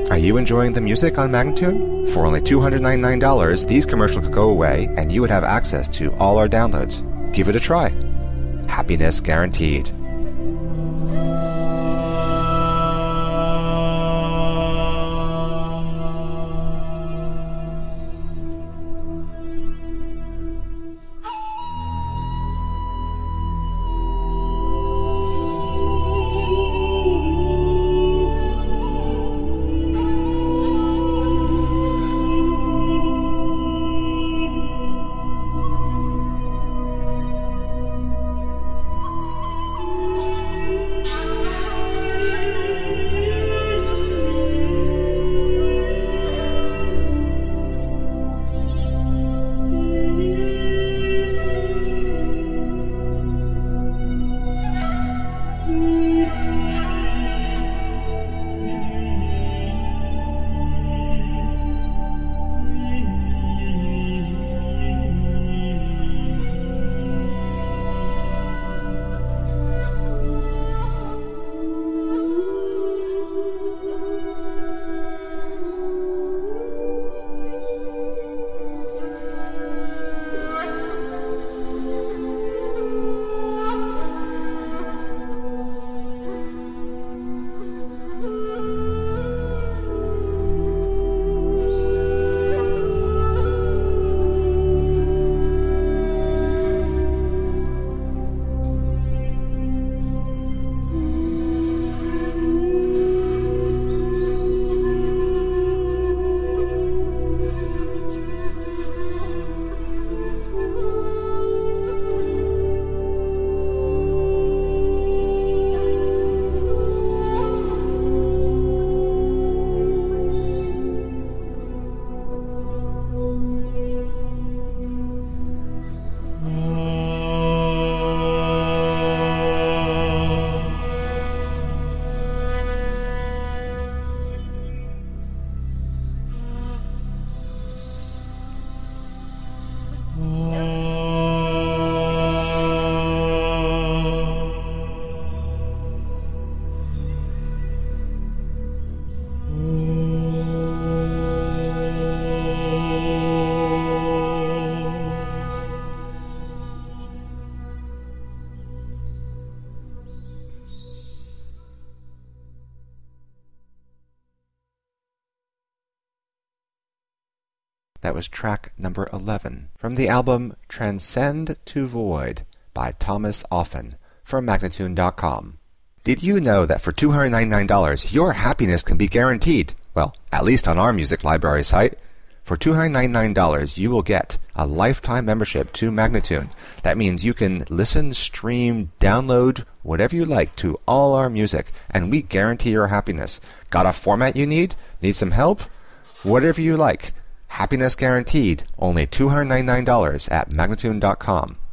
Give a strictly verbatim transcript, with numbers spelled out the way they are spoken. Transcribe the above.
Are you enjoying the music on Magnatune? For only two hundred ninety-nine dollars, these commercials could go away and you would have access to all our downloads. Give it a try. Happiness guaranteed. That was track number eleven from the album Transcend to Void by Thomas Offen from Magnatune dot com. Did you know that for two hundred ninety-nine dollars your happiness can be guaranteed? Well, at least on our music library site. For two hundred ninety-nine dollars you will get a lifetime membership to Magnatune. That means you can listen, stream, download, whatever you like to all our music, and we guarantee your happiness. Got a format you need? Need some help? Whatever you like. Happiness guaranteed. Only two hundred ninety-nine dollars at Magnatune dot com.